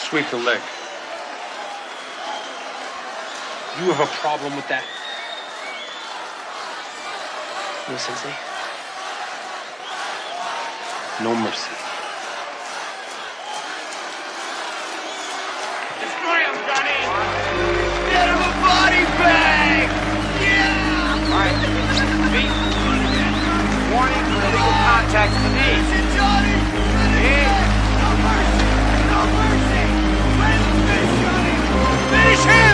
Sweep the leg. You have a problem with that? No, Sensei. No mercy. Destroy him, Johnny! Get him a body bag! Yeah! All right. Feet. Warning for illegal contact to the knee. Johnny! No mercy! No mercy! Let him finish, Johnny! Finish him!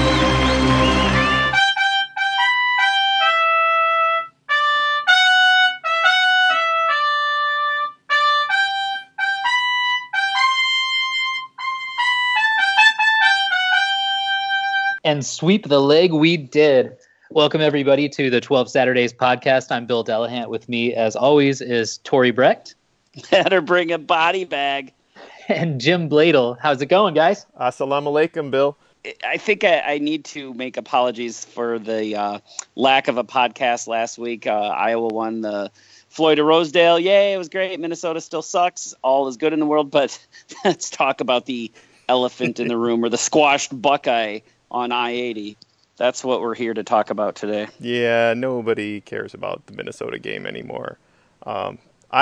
And sweep the leg we did. Welcome, everybody, to the 12 Saturdays podcast. I'm Bill Delahant. With me, as always, is Tori Brecht. Better bring a body bag. And Jim Bladel. How's it going, guys? Assalamu alaikum, Bill. I think I need to make apologies for the lack of a podcast last week. Iowa won the Floyd of Rosedale. Yay, it was great. Minnesota still sucks. All is good in the world. But let's talk about the elephant in the room, or the squashed Buckeye on I-80. That's what we're here to talk about today. Yeah, nobody cares about the Minnesota game anymore. I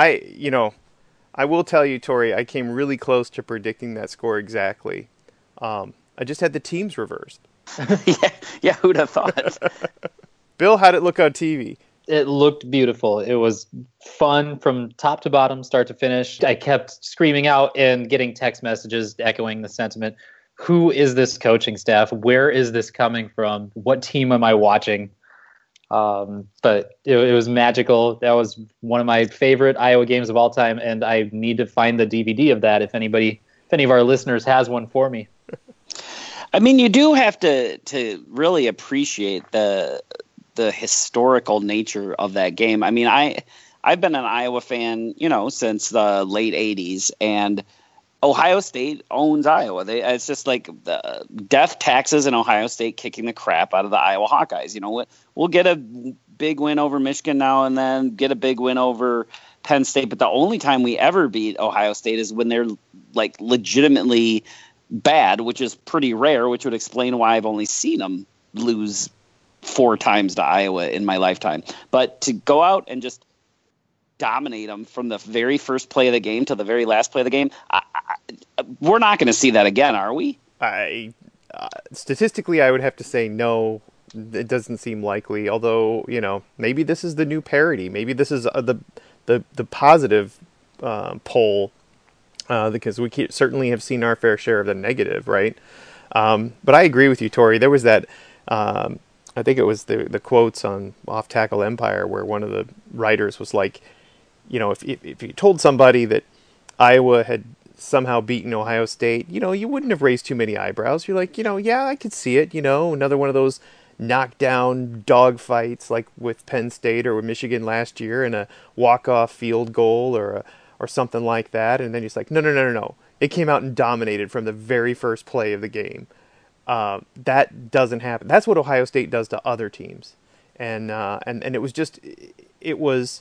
will tell you, Tori, I came really close to predicting that score exactly. I just had the teams reversed. yeah, who'd have thought? Bill, how'd it look on TV? It looked beautiful. It was fun from top to bottom, start to finish. I kept screaming out and getting text messages echoing the sentiment. Who is this coaching staff? Where is this coming from? What team am I watching? But it was magical. That was one of my favorite Iowa games of all time, and I need to find the DVD of that if any of our listeners has one for me. I mean, you do have to really appreciate the historical nature of that game. I mean, I've been an Iowa fan, since the late 80s, and Ohio State owns Iowa. It's just like the death taxes and Ohio State kicking the crap out of the Iowa Hawkeyes. We'll get a big win over Michigan now and then, get a big win over Penn State. But the only time we ever beat Ohio State is when they're like legitimately bad, which is pretty rare, which would explain why I've only seen them lose 4 times to Iowa in my lifetime. But to go out and just dominate them from the very first play of the game to the very last play of the game, we're not going to see that again, are we? Statistically, I would have to say no. It doesn't seem likely. Although, maybe this is the new parity. Maybe this is the positive poll, because we certainly have seen our fair share of the negative, right? But I agree with you, Tori. There was that. I think it was the quotes on Off Tackle Empire where one of the writers was like, if you told somebody that Iowa had somehow beaten Ohio State, you wouldn't have raised too many eyebrows. You're like, yeah, I could see it. Another one of those knockdown dog fights like with Penn State or with Michigan last year, and a walk-off field goal or something like that. And then it's like, no. It came out and dominated from the very first play of the game. That doesn't happen. That's what Ohio State does to other teams. And it was just, it was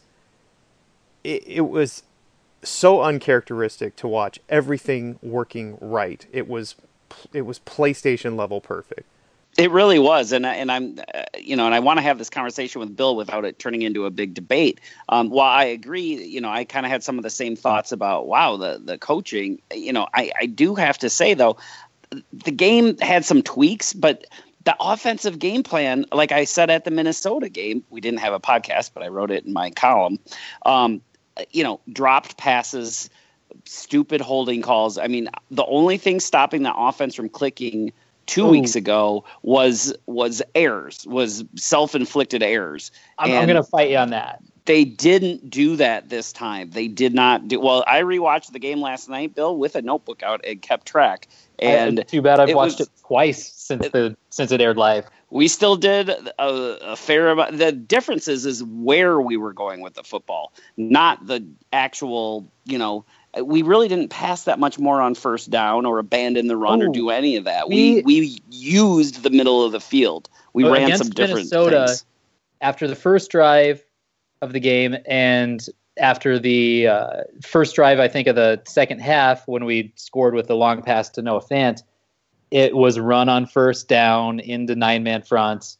so uncharacteristic to watch everything working right. It was PlayStation level perfect. It really was, and I'm, and I want to have this conversation with Bill without it turning into a big debate. While I agree, I kind of had some of the same thoughts about the coaching. I do have to say though, the game had some tweaks, but the offensive game plan, like I said at the Minnesota game, we didn't have a podcast, but I wrote it in my column. Dropped passes, stupid holding calls. I mean, the only thing stopping the offense from clicking 2 weeks ago was errors, was self-inflicted errors. I'm going to fight you on that. They didn't do that this time. They did not do. Well, I rewatched the game last night, Bill, with a notebook out and kept track. And too bad I've watched it twice since it aired live. We still did a fair amount. The difference is where we were going with the football, not the actual, we really didn't pass that much more on first down or abandon the run or do any of that. We used the middle of the field. We ran some different Minnesota, things. After the first drive of the game and after the first drive, I think, of the second half, when we scored with the long pass to Noah Fant, it was run on first down into 9-man fronts.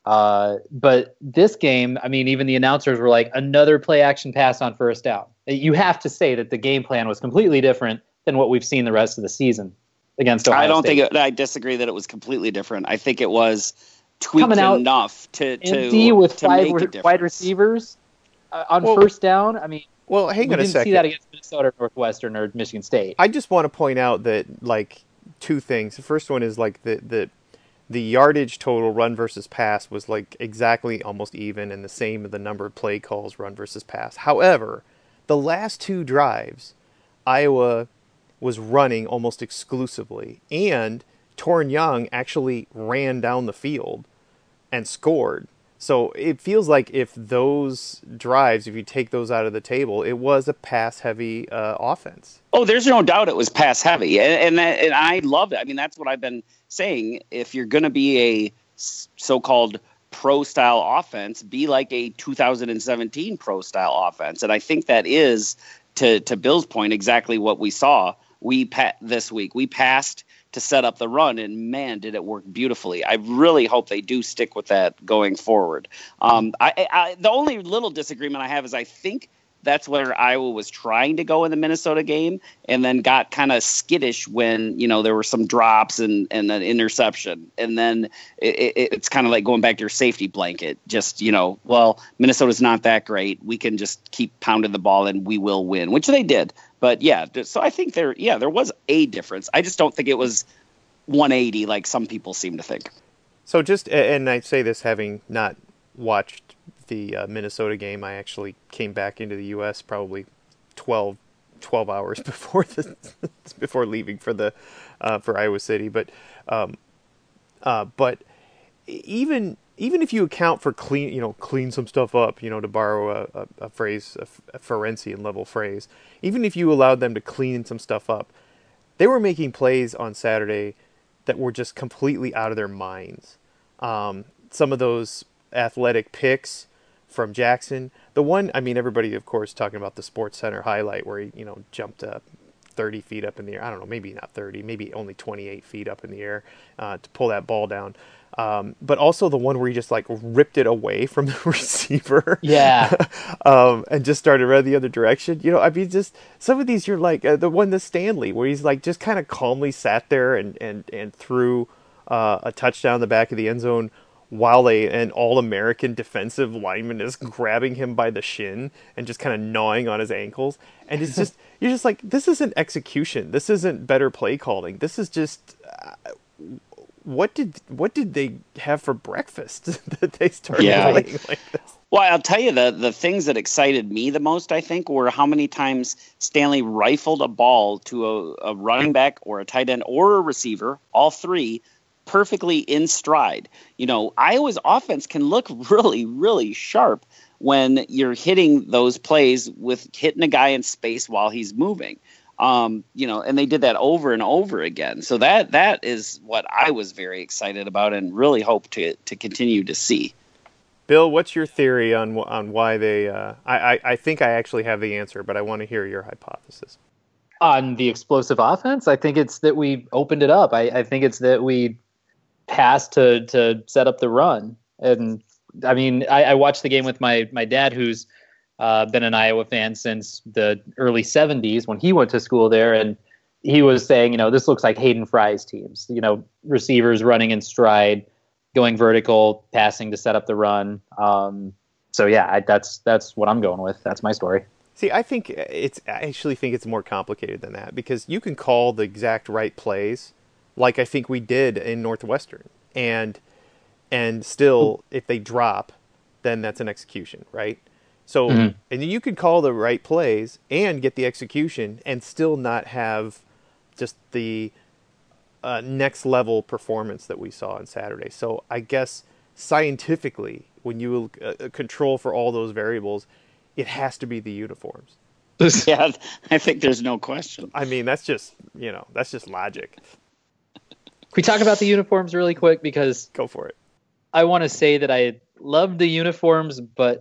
But this game, I mean, even the announcers were like, another play action pass on first down. You have to say that the game plan was completely different than what we've seen the rest of the season against Ohio I don't State. think I disagree that it was completely different. I think it was tweaked Coming out enough to empty with to five make a difference. wide receivers on Well- first down. I mean, Well, hang we on a didn't second. see that against Minnesota, Northwestern, or Michigan State. I just want to point out that, like, two things. The first one is, like, the yardage total run versus pass was, like, exactly almost even, and the same of the number of play calls run versus pass. However, the last two drives, Iowa was running almost exclusively, and Torrin Young actually ran down the field and scored. So it feels like if those drives, if you take those out of the table, it was a pass-heavy offense. Oh, there's no doubt it was pass heavy, and I love it. I mean, that's what I've been saying. If you're going to be a so-called pro style offense, be like a 2017 pro style offense, and I think that is, to Bill's point, exactly what we saw. This week we passed to set up the run, and man, did it work beautifully. I really hope they do stick with that going forward. The only little disagreement I have is I think that's where Iowa was trying to go in the Minnesota game, and then got kind of skittish when, there were some drops and an interception. And then it's kind of like going back to your safety blanket. Just, well, Minnesota's not that great. We can just keep pounding the ball and we will win, which they did. But yeah, so I think there was a difference. I just don't think it was 180 like some people seem to think. So and I say this having not watched the Minnesota game. I actually came back into the U.S. probably 12 hours before leaving for Iowa City. But even if you account for clean some stuff up, to borrow a phrase, a Ferencian level phrase, even if you allowed them to clean some stuff up, they were making plays on Saturday that were just completely out of their minds. Some of those athletic picks from Jackson, the one, I mean, everybody, of course, talking about the Sports Center highlight where he, jumped up 30 feet up in the air. I don't know, maybe not 30, maybe only 28 feet up in the air to pull that ball down. But also the one where he just like ripped it away from the receiver. Yeah. And just started running the other direction. I mean, just some of these, you're like the one, the Stanley, where he's like just kind of calmly sat there and threw a touchdown in the back of the end zone while an all-American defensive lineman is grabbing him by the shin and just kind of gnawing on his ankles. And it's just, you're just like, this isn't execution. This isn't better play calling. This is just, what did they have for breakfast that they started playing like this? Well, I'll tell you, the things that excited me the most, I think, were how many times Stanley rifled a ball to a running back or a tight end or a receiver, all three, perfectly in stride. Iowa's offense can look really, really sharp when you're hitting those plays with hitting a guy in space while he's moving. And they did that over and over again. So that is what I was very excited about and really hope to continue to see. Bill, what's your theory on why they? I think I actually have the answer, but I want to hear your hypothesis. On the explosive offense, I think it's that we opened it up. I think it's that we passed to set up the run. And I mean, I watched the game with my dad, who's been an Iowa fan since the early 70s when he went to school there. And he was saying, this looks like Hayden Fry's teams, receivers running in stride, going vertical, passing to set up the run. So yeah, that's what I'm going with. That's my story. See, I actually think it's more complicated than that, because you can call the exact right plays, like I think we did in Northwestern, and still, if they drop, then that's an execution, right? So, and you could call the right plays and get the execution and still not have just the next level performance that we saw on Saturday. So I guess scientifically, when you control for all those variables, it has to be the uniforms. Yeah, I think there's no question. I mean, that's just logic. Can we talk about the uniforms really quick? Because Go for it. I want to say that I love the uniforms, but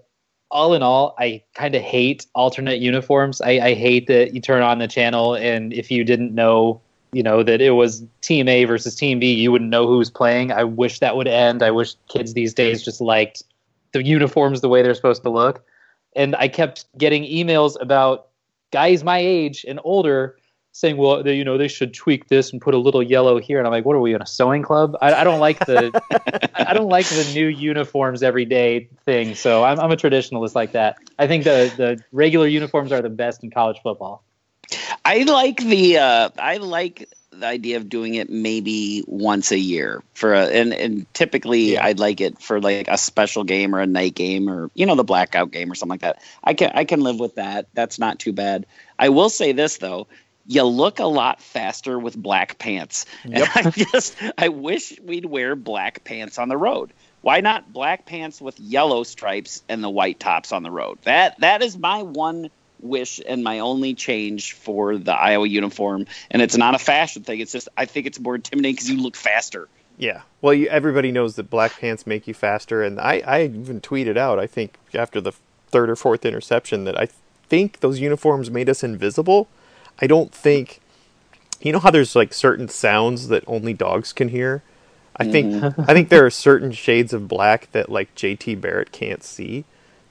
all in all, I kind of hate alternate uniforms. I hate that you turn on the channel and if you didn't know, that it was Team A versus Team B, you wouldn't know who was playing. I wish that would end. I wish kids these days just liked the uniforms the way they're supposed to look. And I kept getting emails about guys my age and older saying, well, they should tweak this and put a little yellow here. And I'm like, what are we in a sewing club? I don't like I don't like the new uniforms every day thing. So I'm a traditionalist like that. I think the regular uniforms are the best in college football. I like the idea of doing it maybe once a year and typically I'd like it for like a special game or a night game or the blackout game or something like that. I can live with that. That's not too bad. I will say this though. You look a lot faster with black pants. Yep. And I wish we'd wear black pants on the road. Why not black pants with yellow stripes and the white tops on the road? That is my one wish and my only change for the Iowa uniform. And it's not a fashion thing. It's just I think it's more intimidating because you look faster. Yeah. Well, everybody knows that black pants make you faster. And I even tweeted out, I think, after the third or fourth interception that I think those uniforms made us invisible. I don't think, how there's like certain sounds that only dogs can hear. I think there are certain shades of black that like JT Barrett can't see.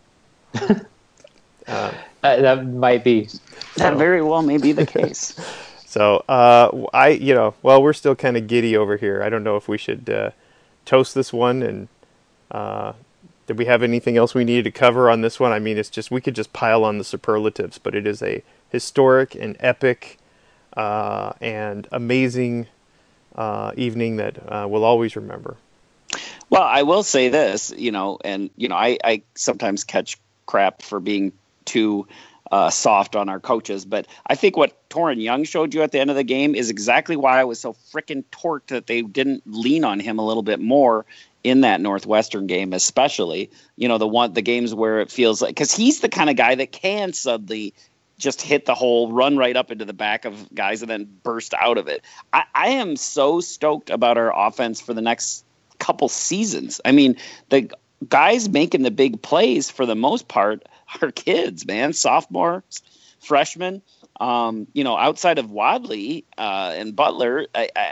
That might be. That very well may be the case. So we're still kind of giddy over here. I don't know if we should toast this one. And did we have anything else we needed to cover on this one? I mean, it's just we could just pile on the superlatives, but it is a historic and epic and amazing evening that we'll always remember. Well, I will say this, I sometimes catch crap for being too soft on our coaches, but I think what Torin Young showed you at the end of the game is exactly why I was so freaking torqued that they didn't lean on him a little bit more in that Northwestern game, especially, the games where it feels like, because he's the kind of guy that can suddenly just hit the hole, run right up into the back of guys, and then burst out of it. I am so stoked about our offense for the next couple seasons. I mean, the guys making the big plays for the most part are kids, man, sophomores, freshmen. Outside of Wadley and Butler,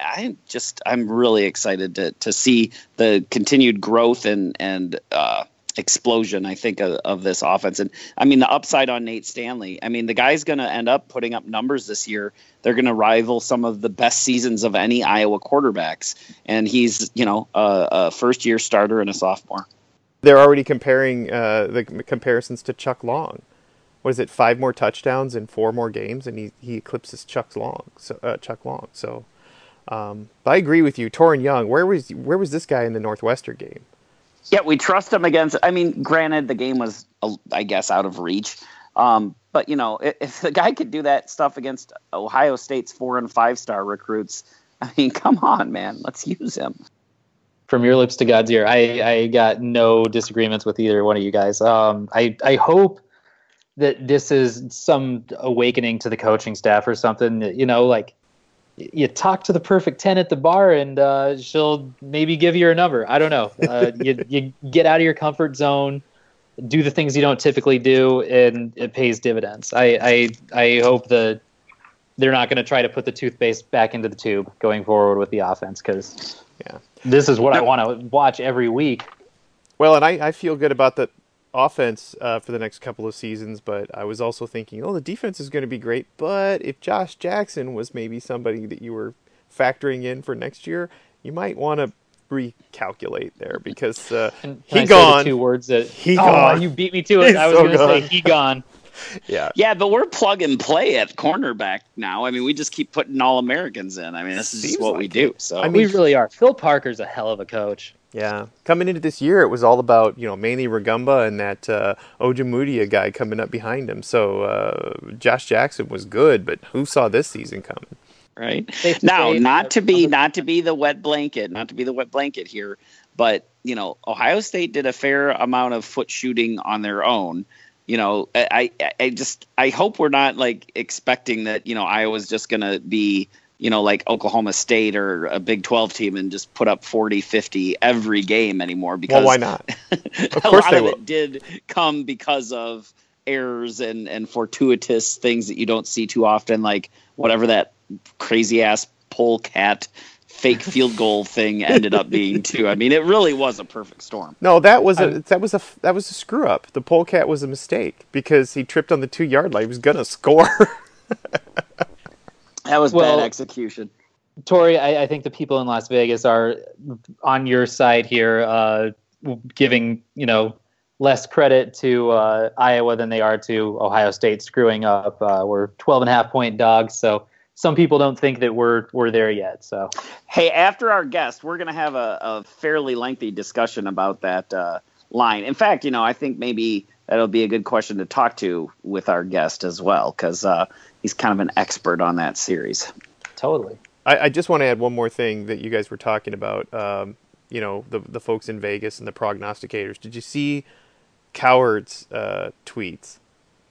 I'm really excited to see the continued growth and explosion, I think, of this offense. And I mean, the upside on Nate Stanley, I mean, the guy's going to end up putting up numbers this year. They're going to rival some of the best seasons of any Iowa quarterbacks. And he's, a first-year starter and a sophomore. They're already comparing the comparisons to Chuck Long. What is it? 5 more touchdowns in 4 more games, and he eclipses Chuck Long. So, but I agree with you, Torin Young. Where was this guy in the Northwestern game? Yeah, we trust him against. I mean, granted, the game was, I guess, out of reach. But if the guy could do that stuff against Ohio State's 4- and 5-star recruits, I mean, come on, man, let's use him. From your lips to God's ear, I got no disagreements with either one of you guys. I hope that this is some awakening to the coaching staff or something. Like you talk to the perfect 10 at the bar and she'll maybe give you her number. I don't know. You get out of your comfort zone, do the things you don't typically do, and it pays dividends. I hope that they're not going to try to put the toothpaste back into the tube going forward with the offense, because this is what I want to watch every week. Well, and I feel good about the offense for the next couple of seasons, but I was also thinking, the defense is going to be great, but if Josh Jackson was maybe somebody that you were factoring in for next year, you might want to recalculate there, because he gone. The 2 words that gone. You beat me to it. I was going to say he gone. Yeah, but we're plug and play at cornerback now. I mean, we just keep putting All-Americans in. I mean, this is just what we do. So we really are. Phil Parker's a hell of a coach. Yeah. Coming into this year, it was all about, Manny Rugamba and that Ojemudia guy coming up behind him. So Josh Jackson was good, but who saw this season coming? Right. Now, not to be the wet blanket here, but, Ohio State did a fair amount of foot shooting on their own. I hope we're not like expecting that, Iowa's just going to be like Oklahoma State or a Big 12 team and just put up 40, 50 every game anymore. Because well, why not? Of course a lot of it did come because of errors and fortuitous things that you don't see too often, like whatever that crazy ass polecat fake field goal thing ended up being too. I mean, it really was a perfect storm. No, that was a screw up. The polecat was a mistake because he tripped on the 2-yard line. He was gonna score. That was bad execution. Tori, I think the people in Las Vegas are on your side here, giving less credit to Iowa than they are to Ohio State screwing up. We're 12.5-point dogs, so some people don't think that we're there yet. So, hey, after our guest, we're going to have a fairly lengthy discussion about that line. In fact, I think maybe that'll be a good question to talk to with our guest as well, because he's kind of an expert on that series. Totally. I just want to add one more thing that you guys were talking about. The folks in Vegas and the prognosticators. Did you see Cowherd's tweets?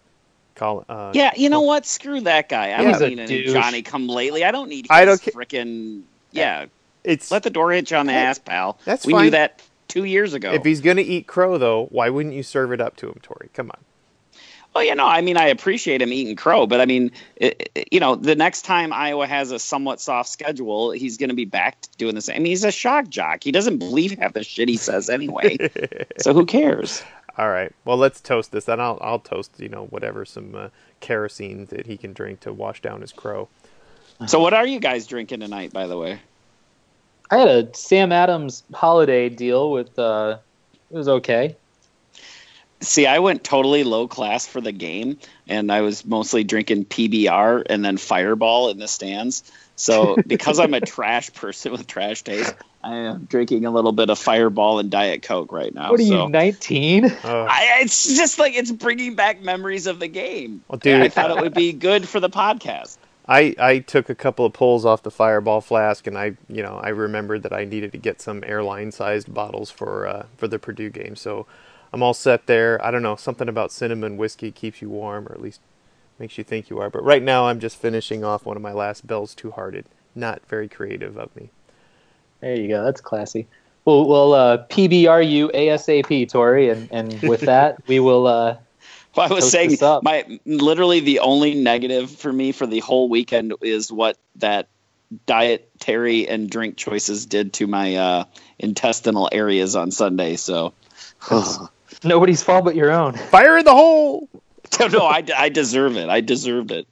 Yeah, you know what? Screw that guy. I don't need any Johnny come lately. I don't need his frickin' let the door hit you on the ass, pal. We knew that 2 years ago. If he's going to eat crow, though, why wouldn't you serve it up to him, Tori? Come on. Well, I appreciate him eating crow, but the next time Iowa has a somewhat soft schedule, he's going to be back to doing the same. I mean, he's a shock jock. He doesn't believe half the shit he says anyway. So who cares? All right. Well, let's toast this. Then I'll toast, whatever, some kerosene that he can drink to wash down his crow. So what are you guys drinking tonight, by the way? I had a Sam Adams holiday deal with, it was okay. See, I went totally low class for the game, and I was mostly drinking PBR and then Fireball in the stands. So because I'm a trash person with trash taste, I am drinking a little bit of Fireball and Diet Coke right now. What are you, 19? It's just like it's bringing back memories of the game. Well, dude, I thought it would be good for the podcast. I took a couple of pulls off the Fireball flask, and I remembered that I needed to get some airline-sized bottles for the Purdue game. So I'm all set there. I don't know, something about cinnamon whiskey keeps you warm, or at least makes you think you are. But right now I'm just finishing off one of my last Bell's Two Hearted. Not very creative of me. There you go. That's classy. Well, PBRU ASAP, Tori, and with that we will. Well, I was saying, literally the only negative for me for the whole weekend is what that dietary and drink choices did to my intestinal areas on Sunday. So nobody's fault but your own. Fire in the hole. No, I deserve it. I deserved it.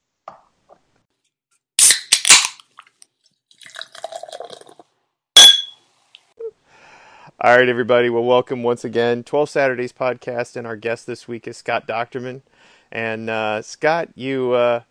All right, everybody. Well, welcome once again. 12 Saturdays podcast, and our guest this week is Scott Docterman. And Scott, you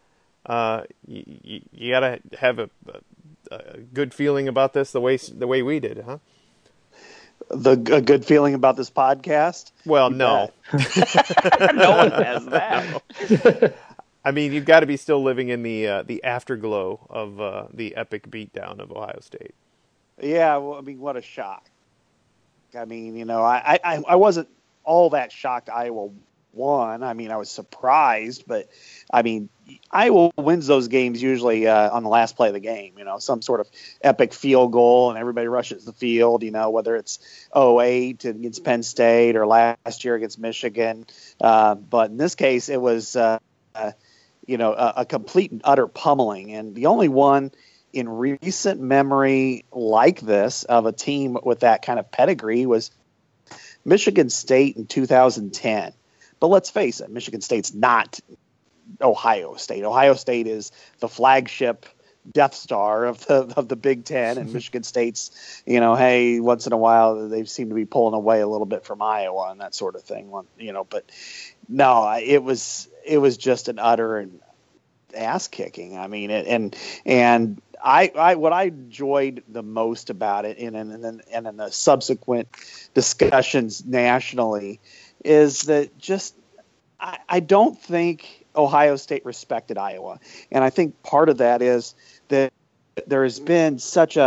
gotta have a good feeling about this the way we did, huh? A good feeling about this podcast? Well, no. No one has that. I mean, you've got to be still living in the afterglow of the epic beatdown of Ohio State. Yeah, well, I mean, what a shock. I mean, I wasn't all that shocked Iowa won. I mean, I was surprised, but I mean, Iowa wins those games usually on the last play of the game, some sort of epic field goal and everybody rushes the field, whether it's 2008 against Penn State or last year against Michigan. But in this case, it was, a complete and utter pummeling. And the only one in recent memory like this of a team with that kind of pedigree was Michigan State in 2010. But let's face it, Michigan State's not Ohio State. Ohio State is the flagship Death Star of the Big Ten, and Michigan State's, hey, once in a while they seem to be pulling away a little bit from Iowa and that sort of thing, But no, it was just an utter ass kicking. I mean, and I what I enjoyed the most about it, and in the subsequent discussions nationally, is that just I don't think Ohio State respected Iowa, and I think part of that is that there has been such a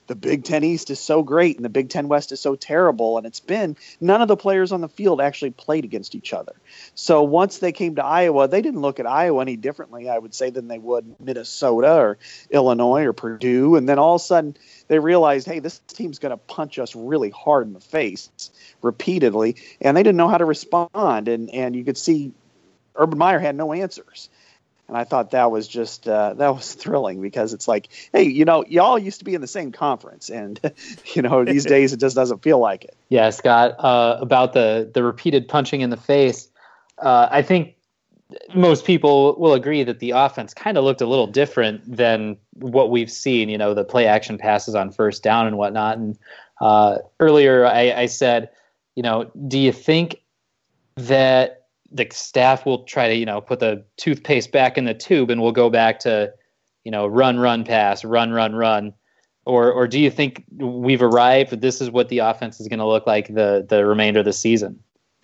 the Big Ten East is so great and the Big Ten West is so terrible. And it's been none of the players on the field actually played against each other. So once they came to Iowa, they didn't look at Iowa any differently, I would say, than they would Minnesota or Illinois or Purdue. And then all of a sudden they realized, hey, this team's going to punch us really hard in the face repeatedly. And they didn't know how to respond. And you could see Urban Meyer had no answers. And I thought that was just that was thrilling, because it's like, hey, y'all used to be in the same conference, and these days it just doesn't feel like it. Yeah, Scott, about the repeated punching in the face, I think most people will agree that the offense kind of looked a little different than what we've seen. The play action passes on first down and whatnot. And earlier I said, do you think that the staff will try to, put the toothpaste back in the tube and we'll go back to, run, pass, run? Or do you think we've arrived? This is what the offense is going to look like the remainder of the season?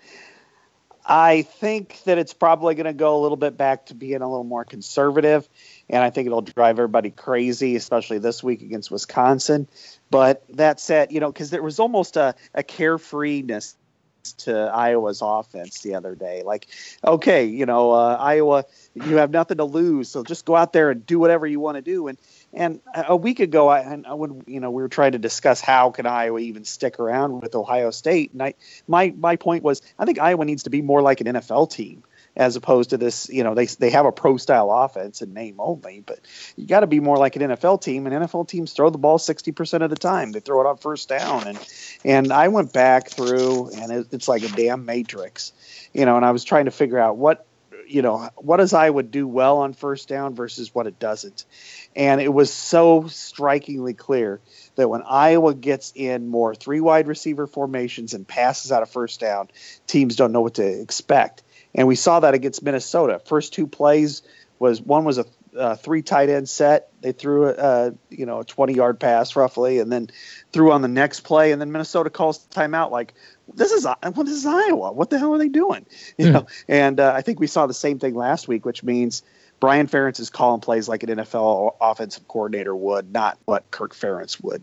I think that it's probably going to go a little bit back to being a little more conservative, and I think it'll drive everybody crazy, especially this week against Wisconsin. But that said, because there was almost a carefreeness to Iowa's offense the other day. Like, okay, Iowa, you have nothing to lose, so just go out there and do whatever you want to do. And a week ago, when we were trying to discuss how can Iowa even stick around with Ohio State, and my point was, I think Iowa needs to be more like an NFL team, as opposed to this, they have a pro-style offense in name only, but you got to be more like an NFL team, and NFL teams throw the ball 60% of the time. They throw it on first down, and I went back through, and it's like a damn matrix, and I was trying to figure out what does Iowa do well on first down versus what it doesn't. And it was so strikingly clear that when Iowa gets in more 3 wide receiver formations and passes out of first down, teams don't know what to expect. And we saw that against Minnesota. First 2 plays was a 3 tight end set. They threw a 20-yard pass roughly, and then threw on the next play. And then Minnesota calls timeout like, this is Iowa. What the hell are they doing? And I think we saw the same thing last week, which means Brian Ferentz is calling plays like an NFL offensive coordinator would, not what Kirk Ferentz would.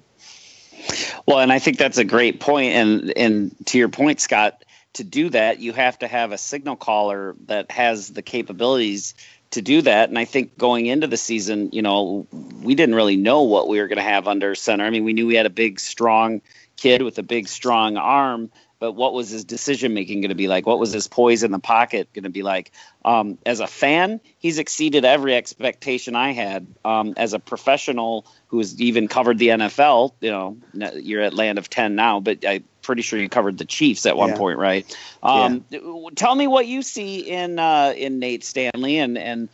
Well, and I think that's a great point. And to your point, Scott, to do that, you have to have a signal caller that has the capabilities to do that. And I think going into the season, we didn't really know what we were going to have under center. I mean, we knew we had a big, strong kid with a big, strong arm, but what was his decision-making going to be like? What was his poise in the pocket going to be like? As a fan, he's exceeded every expectation I had. As a professional who's even covered the NFL, you're at Land of 10 now, but I'm pretty sure you covered the Chiefs at one point, right? Tell me what you see in Nate Stanley, and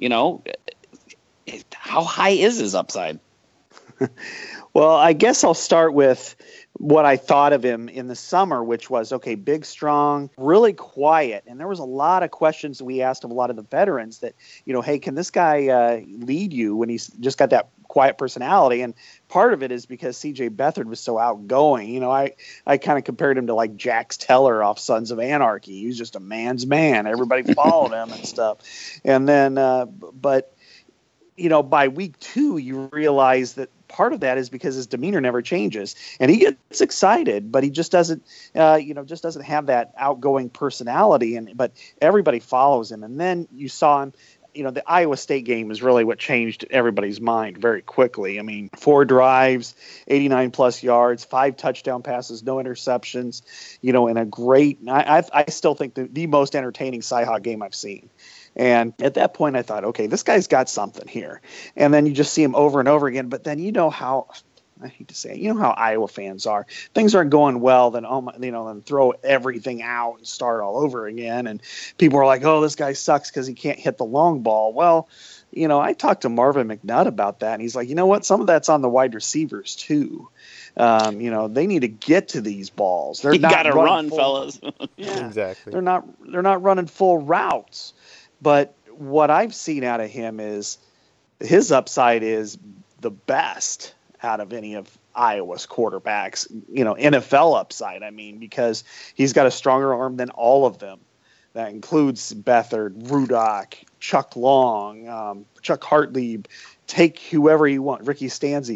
how high is his upside? Well, I guess I'll start with what I thought of him in the summer, which was, okay, big, strong, really quiet. And there was a lot of questions that we asked of a lot of the veterans that, hey, can this guy lead you when he's just got that quiet personality? And part of it is because C.J. Beathard was so outgoing. I kind of compared him to like Jax Teller off Sons of Anarchy. He was just a man's man. Everybody followed him and stuff. And then, but by week 2, you realize that part of that is because his demeanor never changes, and he gets excited, but he just doesn't, just doesn't have that outgoing personality. But everybody follows him. And then you saw him, the Iowa State game is really what changed everybody's mind very quickly. I mean, 4 drives, 89 plus yards, 5 touchdown passes, no interceptions, and a great, I still think the most entertaining Cyhawk game I've seen. And at that point, I thought, okay, this guy's got something here. And then you just see him over and over again. But then how, I hate to say it, how Iowa fans are. Things aren't going well, then then throw everything out and start all over again. And people are like, oh, this guy sucks because he can't hit the long ball. Well, I talked to Marvin McNutt about that, and he's like, you know what? Some of that's on the wide receivers too. They need to get to these balls. They're not gotta run, fellas. Yeah, exactly. They're not running full routes. But what I've seen out of him is his upside is the best out of any of Iowa's quarterbacks, NFL upside. I mean, because he's got a stronger arm than all of them. That includes Beathard, Rudock, Chuck Long, Chuck Hartlieb, take whoever you want, Ricky Stanzi.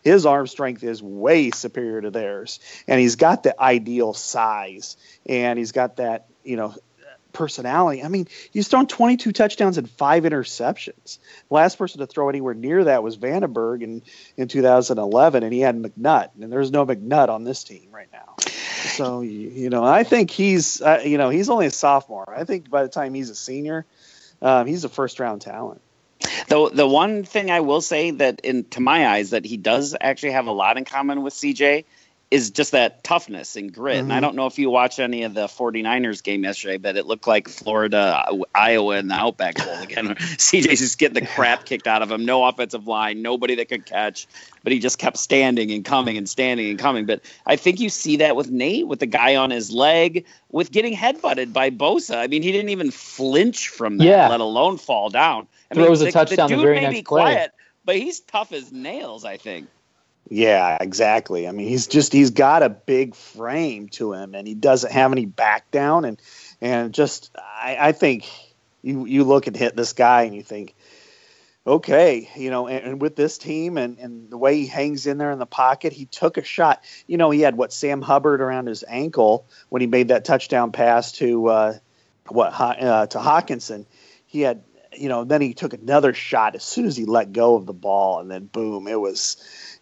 his arm strength is way superior to theirs, and he's got the ideal size, and he's got that, personality. I mean, he's thrown 22 touchdowns and 5 interceptions. The last person to throw anywhere near that was Vandenberg in 2011, and he had McNutt, and there's no McNutt on this team right now. So, I think he's only a sophomore. I think by the time he's a senior, he's a first-round talent. The one thing I will say that, to my eyes, that he does actually have a lot in common with CJ is just that toughness and grit. Mm-hmm. And I don't know if you watched any of the 49ers game yesterday, but it looked like Florida, Iowa in the Outback Bowl again. CJ's just getting the crap kicked out of him. No offensive line, nobody that could catch, but he just kept standing and coming and standing and coming. But I think you see that with Nate, with the guy on his leg, with getting headbutted by Bosa. I mean, he didn't even flinch from that, let alone fall down. Throws a touchdown the very next play. The dude may be quiet, but he's tough as nails, I think. Yeah, exactly. I mean, he's got a big frame to him, and he doesn't have any back down. And just, I think you look at this guy and you think, okay, and with this team and the way he hangs in there in the pocket, he took a shot. He had Sam Hubbard around his ankle when he made that touchdown pass to Hawkinson. He had, then he took another shot as soon as he let go of the ball, and then boom, it was,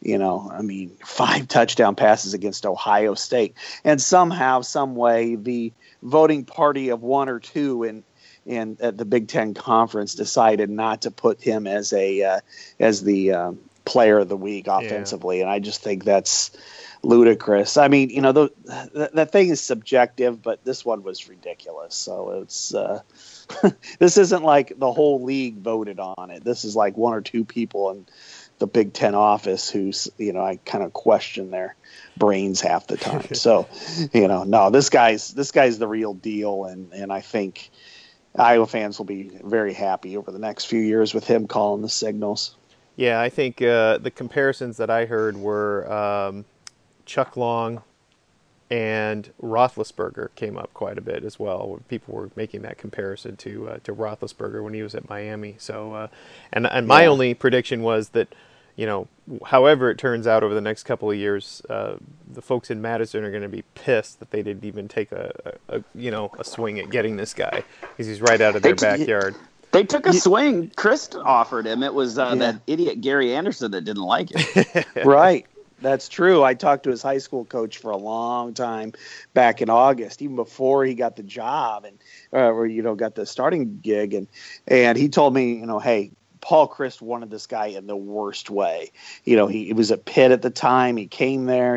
5 touchdown passes against Ohio State. And somehow, some way, the voting party of 1 or 2 in at the Big Ten Conference decided not to put him as the player of the week offensively. Yeah. And I just think that's ludicrous. I mean, that thing is subjective, but this one was ridiculous. So it's this isn't like the whole league voted on it. This is like 1 or 2 people in the Big Ten office who's, I kind of question their brains half the time. So, no, this guy's the real deal. And I think Iowa fans will be very happy over the next few years with him calling the signals. Yeah, I think the comparisons that I heard were Chuck Long and Roethlisberger came up quite a bit as well. People were making that comparison to Roethlisberger when he was at Miami. So, and my only prediction was that, however it turns out over the next couple of years, the folks in Madison are going to be pissed that they didn't even take a swing at getting this guy because he's right out of their backyard. They took a swing. Chris offered him. It was that idiot Gary Anderson that didn't like it. Right. That's true. I talked to his high school coach for a long time back in August, even before he got the job and got the starting gig. And he told me, hey, Paul Chryst wanted this guy in the worst way. He was at Pitt at the time. He came there.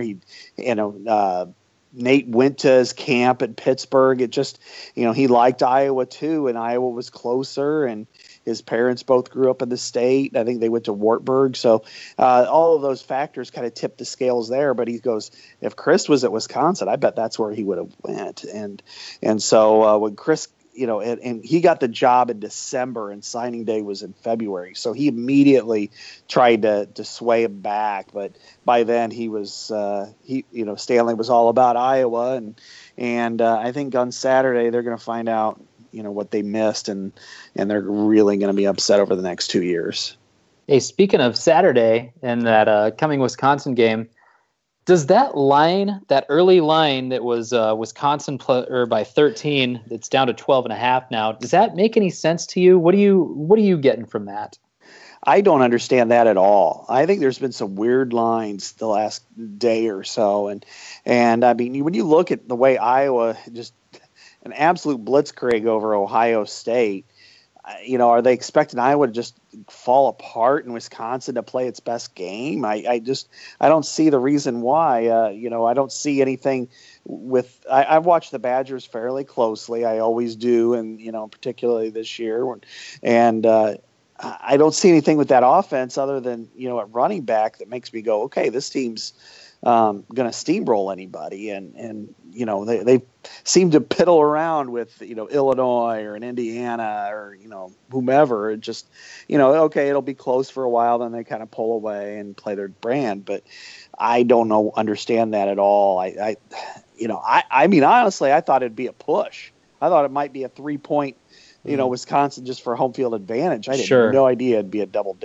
Nate went to his camp at Pittsburgh. It just, he liked Iowa too, and Iowa was closer, and his parents both grew up in the state. I think they went to Wartburg. So all of those factors kind of tipped the scales there. But he goes, if Chryst was at Wisconsin, I bet that's where he would have went. And so when Chryst, and he got the job in December and signing day was in February. So he immediately tried to sway him back. But by then he was, Stanley was all about Iowa. And I think on Saturday they're going to find out, what they missed, and they're really going to be upset over the next 2 years. Hey, speaking of Saturday and that coming Wisconsin game, does that line, that early line that was Wisconsin by 13, it's down to 12.5 now, does that make any sense to you? What are you getting from that? I don't understand that at all. I think there's been some weird lines the last day or so, and I mean, when you look at the way Iowa just an absolute blitzkrieg over Ohio State, are they expecting Iowa to just fall apart and Wisconsin to play its best game? I don't see the reason why. I don't see anything with. I've watched the Badgers fairly closely. I always do, and particularly this year. And I don't see anything with that offense other than at running back that makes me go, okay, this team's going to steamroll anybody, and they seem to piddle around with Illinois or an Indiana or whomever. It just okay, it'll be close for a while, then they kind of pull away and play their brand. But I don't understand that at all. I mean honestly, I thought it'd be a push. I thought it might be a 3-point Wisconsin just for home field advantage. I had no idea it'd be a double-digit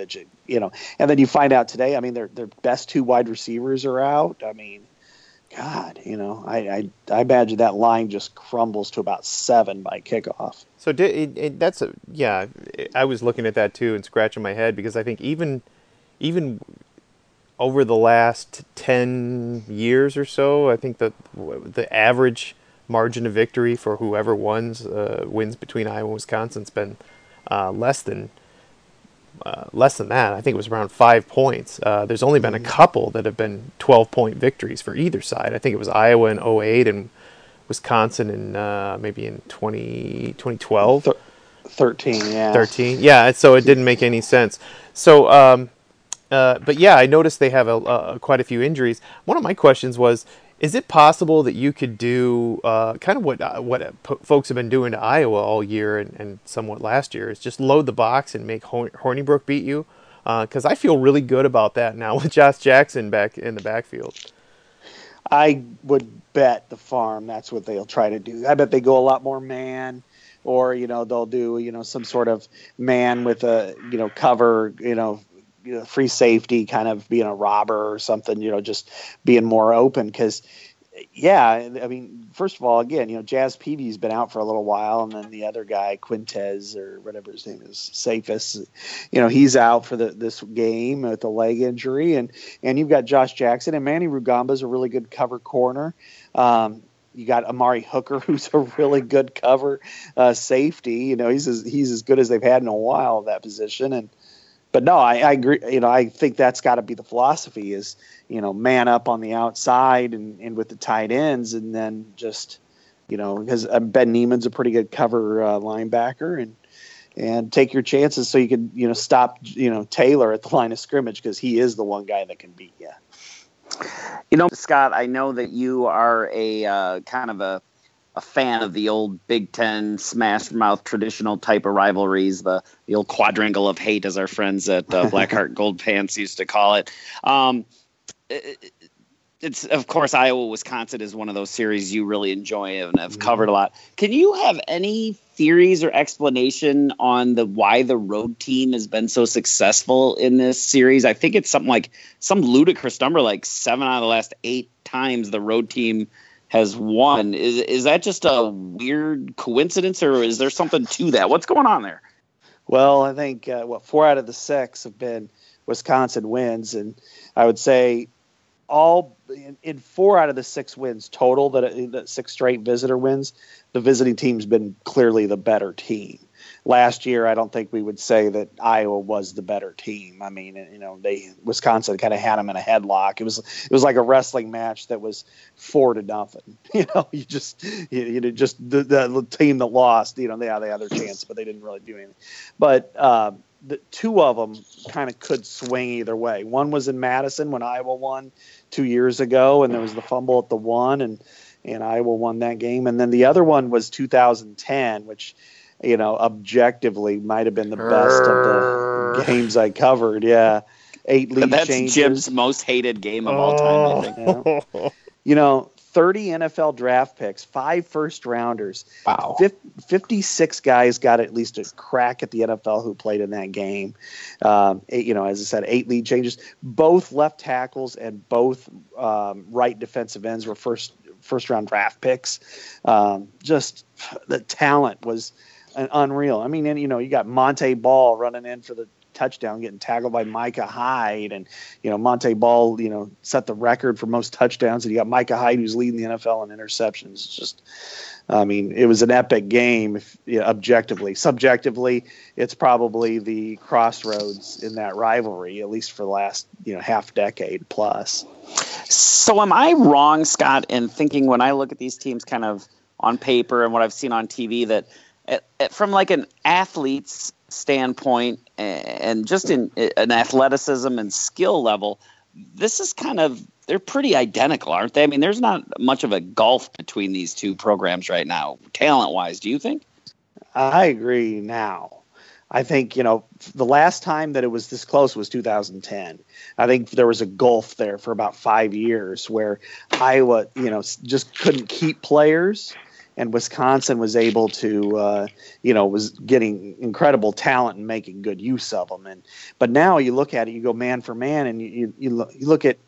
and then you find out today, I mean, their best 2 wide receivers are out. I mean, God, I imagine that line just crumbles to about 7 by kickoff. So I was looking at that too and scratching my head because I think even over the last 10 years or so, I think the average margin of victory for whoever wins between Iowa and Wisconsin's been less than that. I think it was around 5 points. There's only been a couple that have been 12-point victories for either side. I think it was Iowa in 2008 and Wisconsin in maybe in 2012. 13, yeah. 13, yeah. So it didn't make any sense. So, but yeah, I noticed they have quite a few injuries. One of my questions was, is it possible that you could do kind of what folks have been doing to Iowa all year and somewhat last year, is just load the box and make Hornibrook beat you? Because I feel really good about that now with Josh Jackson back in the backfield. I would bet the farm that's what they'll try to do. I bet they go a lot more man, or they'll do some sort of man with a cover, free safety, kind of being a robber or something, just being more open. Because, yeah, I mean, first of all, again, Jazz Peavy's been out for a little while, and then the other guy, Quintez or whatever his name is, Cephas, he's out for this game with a leg injury, and you've got Josh Jackson, and Manny Rugamba's a really good cover corner. You got Amari Hooker, who's a really good cover safety. He's as good as they've had in a while at that position. But no, I agree. I think that's got to be the philosophy is, man up on the outside and with the tight ends, and then just, because Ben Neiman's a pretty good cover linebacker, and take your chances so you can, stop, Taylor at the line of scrimmage, because he is the one guy that can beat you. Scott, I know that you are a kind of a fan of the old Big Ten smash mouth traditional type of rivalries, the old quadrangle of hate, as our friends at Blackheart Gold Pants used to call it. It's, of course, Iowa-Wisconsin is one of those series you really enjoy and have covered a lot. Can you have any theories or explanation on why the road team has been so successful in this series? I think it's something like some ludicrous number, like 7 out of the last 8 times the road team has won. Is that just a weird coincidence, or is there something to that? What's going on there? Well, I think 4 out of the 6 have been Wisconsin wins, and I would say in 4 out of the 6 wins total, that 6 straight visitor wins, the visiting team's been clearly the better team. Last year, I don't think we would say that Iowa was the better team. I mean, Wisconsin kind of had them in a headlock. It was like a wrestling match that was 4-0. The team that lost, they had their chance, but they didn't really do anything. But the 2 of them kind of could swing either way. One was in Madison when Iowa won 2 years ago, and there was the fumble at the 1, and Iowa won that game. And then the other one was 2010, which, objectively might have been the best of the games I covered. Yeah. 8 lead That's changes. Jim's most hated game of all time, I think. Yeah. 30 NFL draft picks, 5 first-rounders. Wow. 56 guys got at least a crack at the NFL who played in that game. 8, as I said, 8 lead changes. Both left tackles and both right defensive ends were first-round draft picks. Just the talent was unreal. I mean, and you got Monte Ball running in for the touchdown, getting tackled by Micah Hyde, and Monte Ball set the record for most touchdowns, and you got Micah Hyde who's leading the NFL in interceptions. It's just, I mean, it was an epic game. Objectively, subjectively, it's probably the crossroads in that rivalry, at least for the last half decade plus. So am I wrong, Scott, in thinking when I look at these teams kind of on paper and what I've seen on TV that from like an athlete's standpoint and just in an athleticism and skill level, this is they're pretty identical, aren't they? I mean, there's not much of a gulf between these two programs right now, talent-wise. Do you think? I agree now. I think, the last time that it was this close was 2010. I think there was a gulf there for about 5 years where Iowa, just couldn't keep players. and Wisconsin was able to, was getting incredible talent and making good use of them. But now you look at it, you go man for man, and you look at,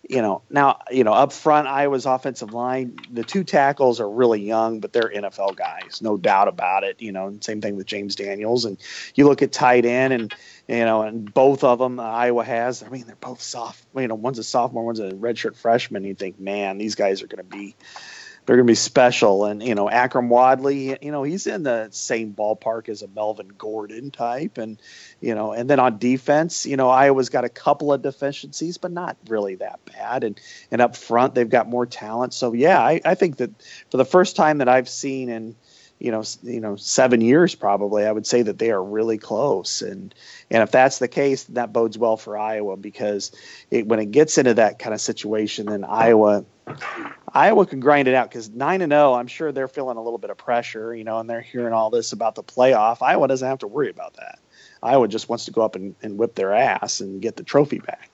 up front, Iowa's offensive line, the two tackles are really young, but they're NFL guys, no doubt about it. And same thing with James Daniels. And you look at tight end, and both of them Iowa has. I mean, they're both soft. One's a sophomore, one's a redshirt freshman. You think, man, these guys are going to be. They're going to be special. And, Akram Wadley, he's in the same ballpark as a Melvin Gordon type. And, and then on defense, Iowa's got a couple of deficiencies, but not really that bad. And up front, they've got more talent. So, yeah, I think that for the first time that I've seen in, 7 years probably, I would say that they are really close. And if that's the case, that bodes well for Iowa, because when it gets into that kind of situation, then Iowa can grind it out, because 9-0, I'm sure they're feeling a little bit of pressure, and they're hearing all this about the playoff. Iowa doesn't have to worry about that. Iowa just wants to go up and whip their ass and get the trophy back.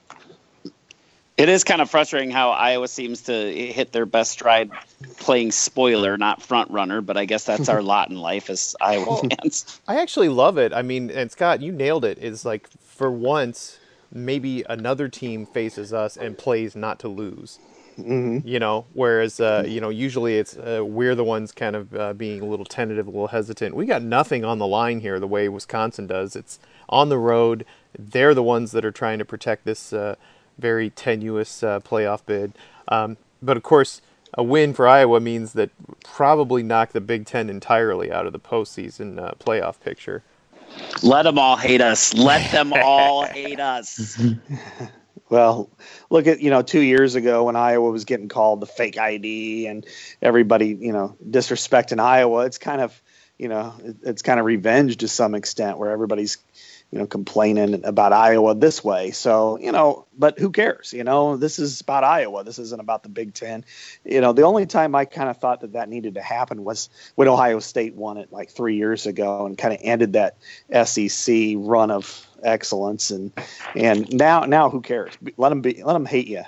It is kind of frustrating how Iowa seems to hit their best stride playing spoiler, not front runner, but I guess that's our lot in life as Iowa fans. I actually love it. I mean, and Scott, you nailed it. Is like, for once, maybe another team faces us and plays not to lose. Mm-hmm. Whereas, usually it's we're the ones kind of being a little tentative, a little hesitant. We got nothing on the line here the way Wisconsin does. It's on the road. They're the ones that are trying to protect this very tenuous playoff bid. But, of course, a win for Iowa means that probably knock the Big Ten entirely out of the postseason playoff picture. Let them all hate us. Let them all hate us. Well, look at, 2 years ago when Iowa was getting called the fake ID and everybody, disrespecting Iowa. It's kind of, it's kind of revenge to some extent, where everybody's, complaining about Iowa this way. So, but who cares? This is about Iowa. This isn't about the Big Ten. The only time I kind of thought that needed to happen was when Ohio State won it like 3 years ago and kind of ended that SEC run of excellence. And now who cares? Let them hate you,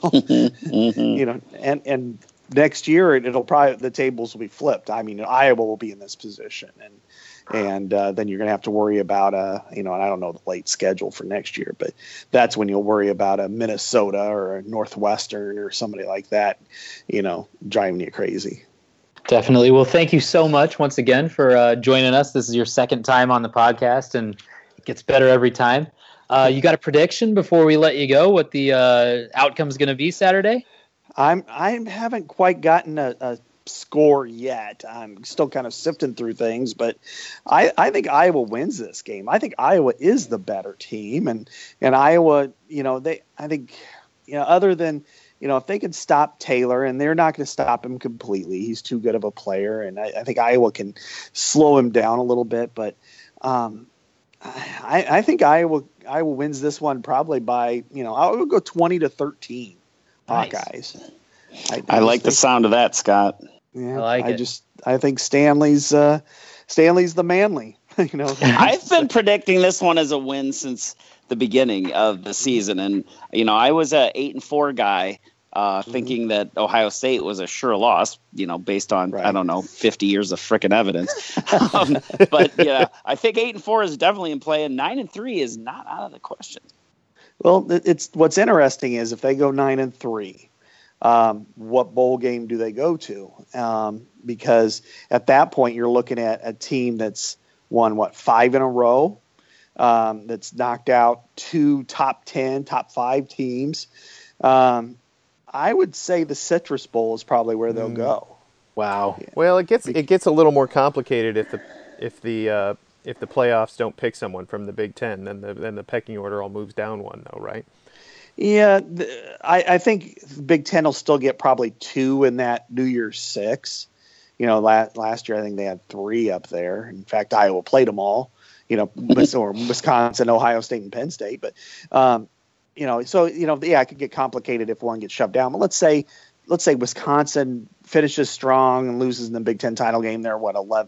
Mm-hmm. and next year it'll probably, the tables will be flipped. I mean, Iowa will be in this position, and then you're going to have to worry about and I don't know the late schedule for next year, but that's when you'll worry about a Minnesota or a Northwestern or somebody like that, driving you crazy. Definitely. Well, thank you so much once again for joining us. This is your second time on the podcast, and it gets better every time. You got a prediction before we let you go, what the outcome is going to be Saturday? I haven't quite gotten a score yet. I'm still kind of sifting through things, but I think Iowa wins this game. I think Iowa is the better team, and Iowa, other than, if they can stop Taylor, and they're not going to stop him completely. He's too good of a player, and I think Iowa can slow him down a little bit, but I think Iowa wins this one probably by, I would go 20-13. Nice. Hawkeyes. I like the sound of that, Scott. Yeah, I like it. I think Stanley's the manly. I've been predicting this one as a win since the beginning of the season, and I was a 8-4 guy, thinking that Ohio State was a sure loss, based on right. I don't know 50 years of frickin' evidence. But I think 8-4 is definitely in play, and 9-3 is not out of the question. Well, it's what's interesting is if they go 9-3. What bowl game do they go to? Because at that point you're looking at a team that's won 5 in a row, that's knocked out 2 top 10, top 5 teams. I would say the Citrus Bowl is probably where they'll go. Wow. Yeah. Well, it gets a little more complicated if the playoffs don't pick someone from the Big Ten, then the pecking order all moves down one, though, right? Yeah, I think Big Ten will still get probably 2 in that New Year's 6. Last year I think they had 3 up there. In fact, Iowa played them all. Or Wisconsin, Ohio State, and Penn State. But it could get complicated if one gets shoved down. But let's say Wisconsin finishes strong and loses in the Big Ten title game. They're 11-2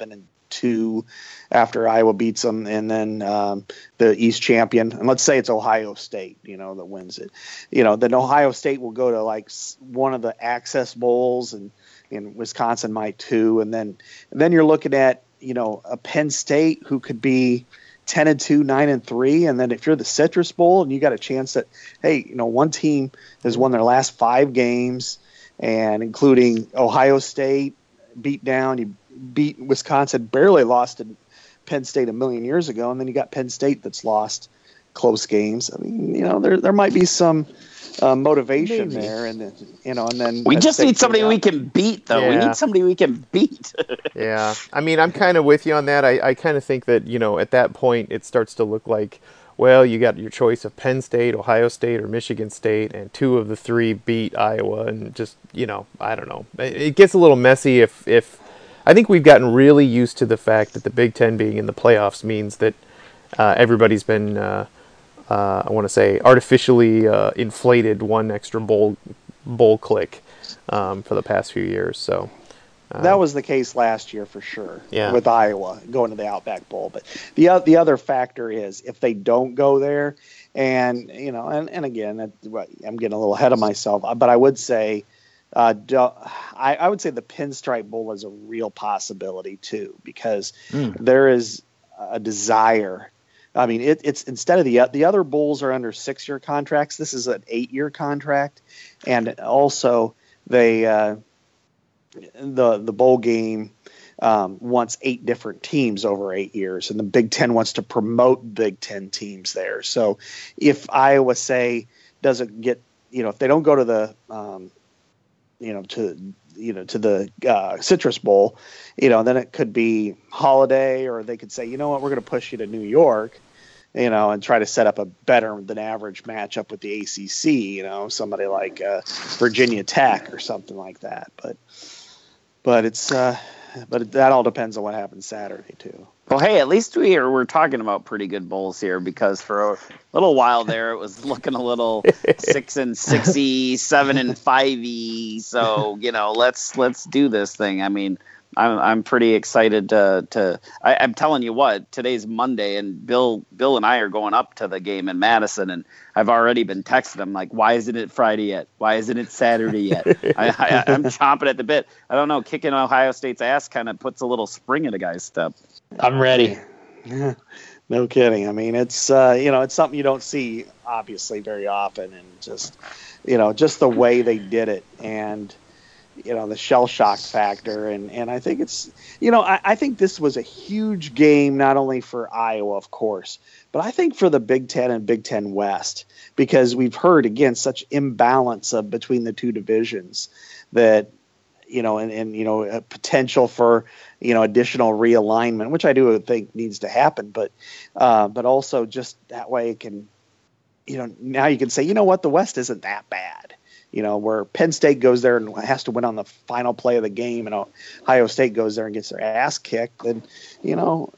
2 after Iowa beats them, and then the East champion, and let's say it's Ohio State, that wins it. Then Ohio State will go to like one of the Access Bowls, and Wisconsin might too, and then you're looking at a Penn State who could be 10-2, 9-3, and then if you're the Citrus Bowl and you got a chance that, hey, one team has won their last 5 games, and including Ohio State beat down, you beat Wisconsin, barely lost to Penn State a million years ago, and then you got Penn State that's lost close games. I mean, there might be some motivation there, and then we just need somebody we can beat, though. We need somebody we can beat. Yeah, I mean, I'm kind of with you on that. I kind of think that at that point it starts to look like, well, you got your choice of Penn State, Ohio State, or Michigan State, and 2 of the 3 beat Iowa, and just I don't know. It gets a little messy if I think we've gotten really used to the fact that the Big Ten being in the playoffs means that everybody's been I want to say artificially inflated one extra bowl click for the past few years. So that was the case last year for sure. Yeah. With Iowa going to the Outback Bowl. But the other factor is if they don't go there, and and again, I'm getting a little ahead of myself, but I would say I would say the Pinstripe Bowl is a real possibility too, because there is a desire. I mean, it's instead of the other bowls are under 6-year contracts. This is an 8-year contract, and also the bowl game wants 8 different teams over 8 years, and the Big Ten wants to promote Big Ten teams there. So if Iowa doesn't get if they don't go to the to the Citrus Bowl, then it could be Holiday, or they could say, we're going to push you to New York, and try to set up a better than average matchup with the ACC, somebody like Virginia Tech or something like that. But it's but that all depends on what happens Saturday too. Well, hey, at least we're talking about pretty good bowls here, because for a little while there it was looking a little 6-6-y, 7-5-y. So let's do this thing. I mean, I'm pretty excited I'm telling you what, today's Monday, and Bill and I are going up to the game in Madison, and I've already been texting him like, why isn't it Friday yet? Why isn't it Saturday yet? I'm chomping at the bit. I don't know, kicking Ohio State's ass kind of puts a little spring in a guy's step. I'm ready. No kidding. I mean, it's it's something you don't see obviously very often, and just just the way they did it, and the shell shock factor, and I think it's I think this was a huge game, not only for Iowa, of course, but I think for the Big Ten and Big Ten West, because we've heard again such imbalance between the two divisions that and a potential for additional realignment, which I do think needs to happen, but also just that way it can now you can say, the West isn't that bad. Where Penn State goes there and has to win on the final play of the game, and Ohio State goes there and gets their ass kicked, then you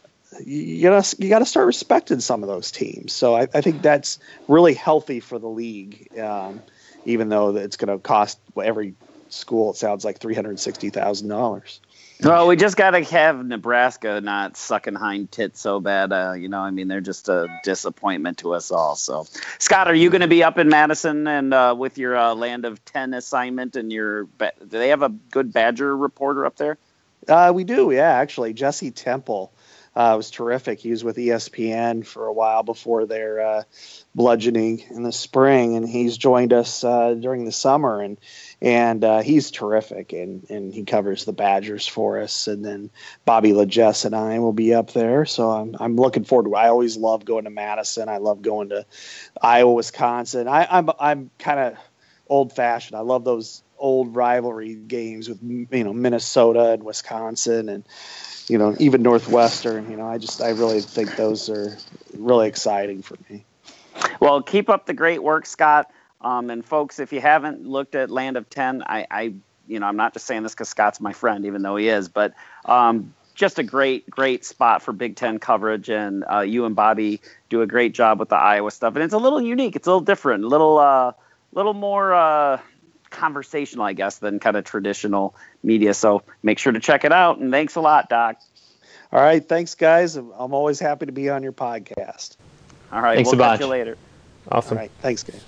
got to start respecting some of those teams. So I think that's really healthy for the league, even though it's going to cost every school, it sounds like, $360,000. Well, we just got to have Nebraska not sucking hind tits so bad. They're just a disappointment to us all. So, Scott, are you going to be up in Madison and with your Land of 10 assignment, and do they have a good Badger reporter up there? We do, yeah, actually. Jesse Temple was terrific. He was with ESPN for a while before their bludgeoning in the spring, and he's joined us during the summer, and he's terrific, and he covers the Badgers for us. And then Bobby Legess and I will be up there, so I'm looking forward to it. I always love going to Madison. I love going to Iowa, Wisconsin. I'm kind of old-fashioned. I love those old rivalry games with Minnesota and Wisconsin, and even Northwestern. I really think those are really exciting for me. Well, keep up the great work, Scott. And folks, if you haven't looked at Land of 10, I'm not just saying this because Scott's my friend, even though he is, but just a great spot for Big Ten coverage. And you and Bobby do a great job with the Iowa stuff. And it's a little unique. It's a little different, a little more conversational, I guess, than kind of traditional media. So make sure to check it out. And thanks a lot, Doc. All right. Thanks, guys. I'm always happy to be on your podcast. All right, Thanks we'll a catch bunch. you later. Awesome. All right. Thanks, guys.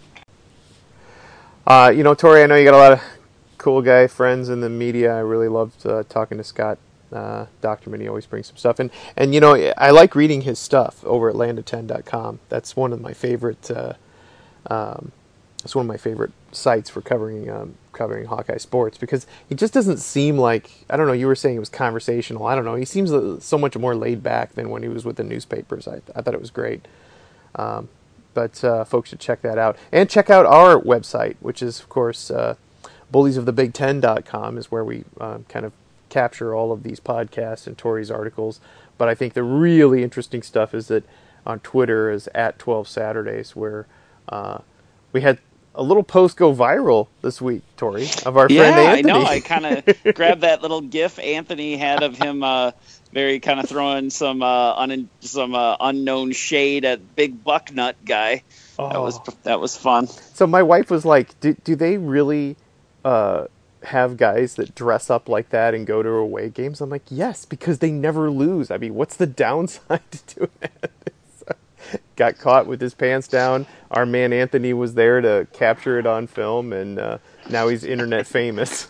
Tori, I know you got a lot of cool guy friends in the media. I really loved talking to Scott Docterman. He always brings some stuff in. And, I like reading his stuff over at land10.com. That's one of my favorite sites for covering Hawkeye sports, because he just doesn't seem like, I don't know, you were saying it was conversational. I don't know. He seems so much more laid back than when he was with the newspapers. I thought it was great. But folks should check that out. And check out our website, which is, of course, bulliesofthebig10.com is where we kind of capture all of these podcasts and Tori's articles. But I think the really interesting stuff is that on Twitter is at 12 Saturdays, where we had a little post go viral this week, Tori, of our friend Anthony. I know. I kind of grabbed that little GIF Anthony had of him very kind of throwing some unknown shade at Big Bucknut guy. Oh. That was fun. So my wife was like, do they really have guys that dress up like that and go to away games? I'm like, yes, because they never lose. I mean, what's the downside to doing that? Got caught with his pants down. Our man Anthony was there to capture it on film, and now he's internet famous.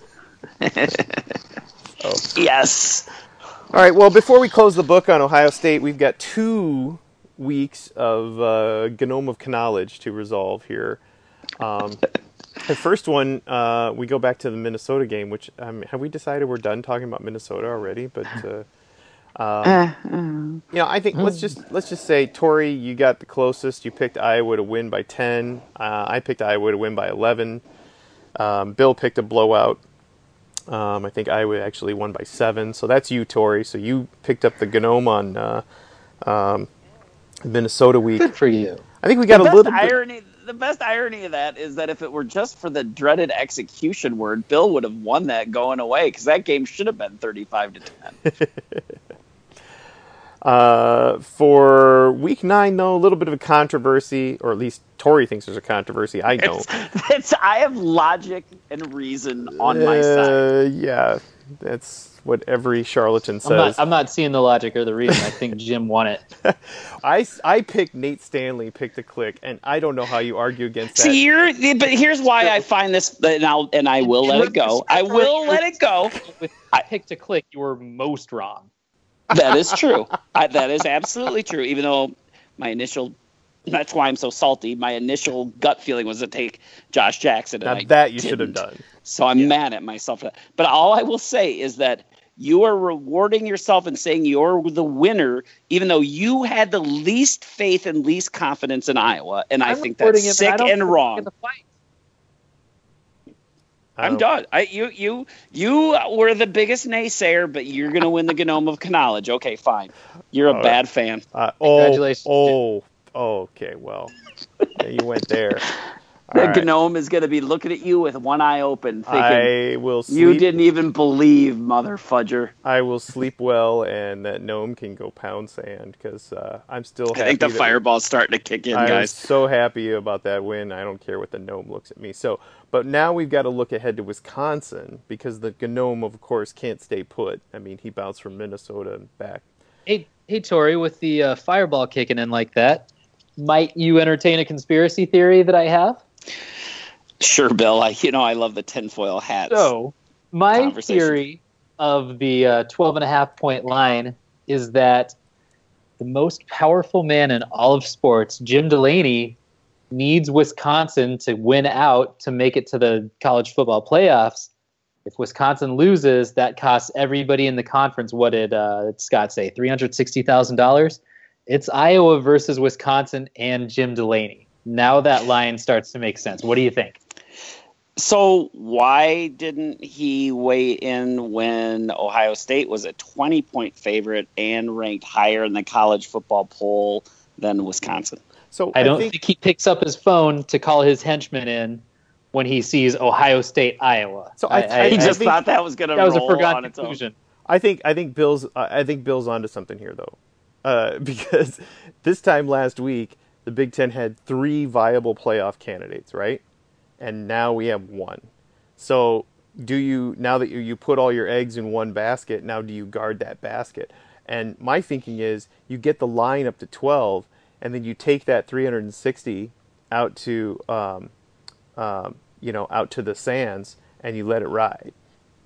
Yes. All right, well, before we close the book on Ohio State, we've got 2 weeks of Gnome of Knowledge to resolve here. The first one, we go back to the Minnesota game, which have we decided we're done talking about Minnesota already? But I think let's just say, Tori, you got the closest. You picked Iowa to win by 10. I picked Iowa to win by 11. Bill picked a blowout. I think Iowa actually won by 7. So that's you, Tori. So you picked up the Gnome on Minnesota week. Good for you. I think we got a little bit. The best irony of that is that if it were just for the dreaded execution word, Bill would have won that going away, because that game should have been 35-10. For week 9, though, a little bit of a controversy, or at least Tori thinks there's a controversy. I don't. I have logic and reason on my side. Yeah, that's what every charlatan says. I'm not seeing the logic or the reason. I think Jim won it. I picked Nate Stanley, picked a click, and I don't know how you argue against that. See, but here's why I find this, and I will let it go. I will let it go. With pick to click, you were most wrong. That is true. That is absolutely true. Even though my initial, that's why I'm so salty. My initial gut feeling was to take Josh Jackson. Now and that you should have done. So I'm mad at myself for that. But all I will say is that you are rewarding yourself and saying you're the winner, even though you had the least faith and least confidence in Iowa. And I think that's sick and wrong. I'm done. You were the biggest naysayer, but you're going to win the Gnome of Knowledge. Okay, fine. You're a bad fan. Congratulations. Okay, well, you went there. The Gnome is going to be looking at you with one eye open, thinking, I will sleep. You didn't even believe, mother fudger. I will sleep well, and that Gnome can go pound sand, because I'm still happy. I think the fireball's starting to kick in, I'm guys. so happy about that win. I don't care what the Gnome looks at me. But now we've got to look ahead to Wisconsin, because the Gnome, of course, can't stay put. I mean, he bounced from Minnesota and back. Hey, Tori, with the fireball kicking in like that, might you entertain a conspiracy theory that I have? Sure, Bill. I love the tinfoil hats. So, my theory of the 12.5 point line is that the most powerful man in all of sports, Jim Delaney, needs Wisconsin to win out to make it to the college football playoffs. If Wisconsin loses, that costs everybody in the conference, what did Scott say, $360,000? It's Iowa versus Wisconsin and Jim Delaney. Now that line starts to make sense. What do you think? So why didn't he weigh in when Ohio State was a 20-point favorite and ranked higher in the college football poll than Wisconsin? So I don't think he picks up his phone to call his henchman in when he sees Ohio State, Iowa. So he just thought that was going to roll was a forgotten on its own. conclusion. I think Bill's onto something here, though, because this time last week the Big Ten had 3 viable playoff candidates, right? And now we have 1. So now that you put all your eggs in one basket, now do you guard that basket? And my thinking is you get the line up to 12, and then you take that 360 out to, out to the sands, and you let it ride.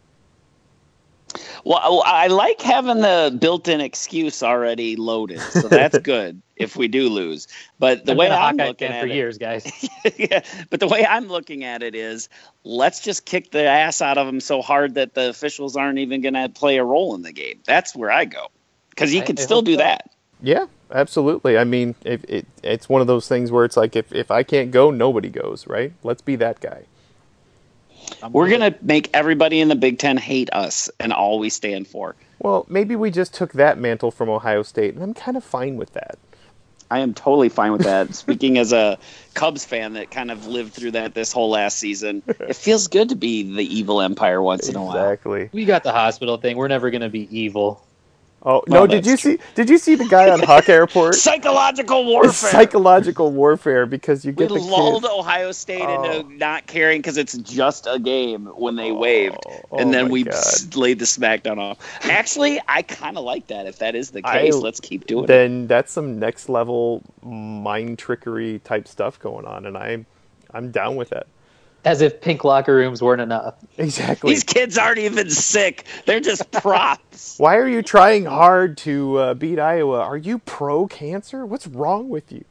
Well, I like having the built-in excuse already loaded, so that's good if we do lose. But the way I'm looking at it, for years, guys. Yeah, but the way I'm looking at it is, let's just kick the ass out of them so hard that the officials aren't even going to play a role in the game. That's where I go, because you can still do that. Yeah, absolutely. I mean, it's one of those things where it's like if I can't go, nobody goes, right? Let's be that guy. We're going to make everybody in the Big Ten hate us and all we stand for. Well, maybe we just took that mantle from Ohio State, and I'm kind of fine with that. I am totally fine with that. Speaking as a Cubs fan that kind of lived through that this whole last season, it feels good to be the evil empire once in a while. Exactly. We got the hospital thing. We're never going to be evil. Oh no! Did you see the guy on Hawk Airport? Psychological warfare. It's psychological warfare because you get we the lulled kids. Ohio State into not caring because it's just a game when they waved, and then we laid the smackdown off. Actually, I kind of like that. If that is the case, let's keep doing it. Then that's some next level mind trickery type stuff going on, and I'm down with that. As if pink locker rooms weren't enough. Exactly. These kids aren't even sick. They're just props. Why are you trying hard to beat Iowa? Are you pro-cancer? What's wrong with you?